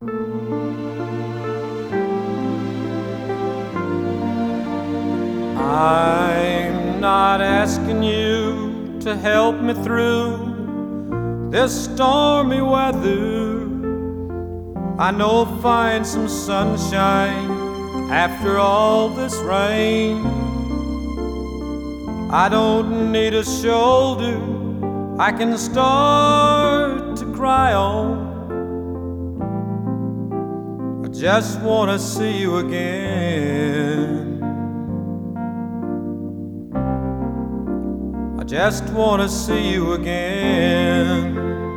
I'm not asking you to help me through this stormy weather. I know I'll find some sunshine after all this rain. I don't need a shoulder I can start to cry on. I just want to see you again. I just want to see you again.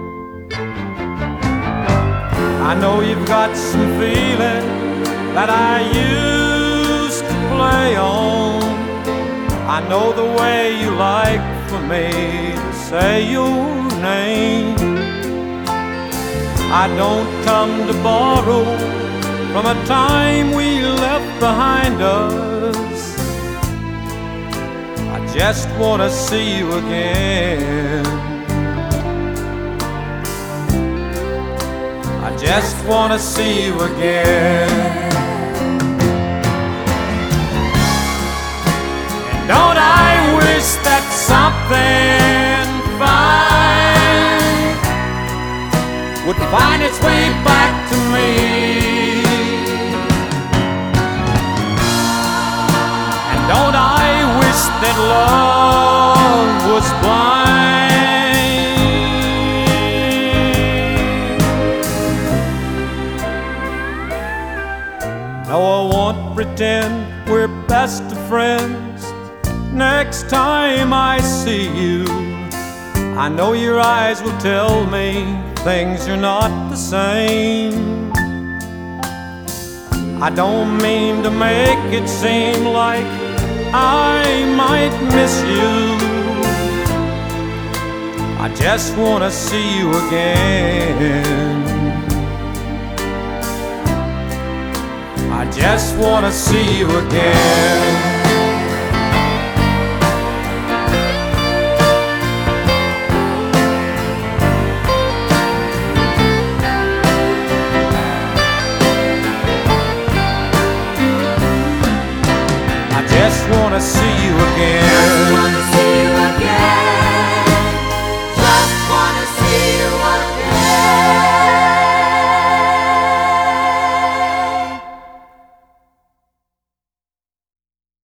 I know you've got some feeling that I used to play on. I know the way you like for me to say your name. I don't come to borrow from a time we left behind us. I just want to see you again. I just want to see you again. And don't I wish that something fine would find its way back to me. And don't I wish that love was blind. No, I won't pretend we're best of friends. Next time I see you, I know your eyes will tell me things are not the same. I don't mean to make it seem like I might miss you. I just want to see you again. I just want to see you again.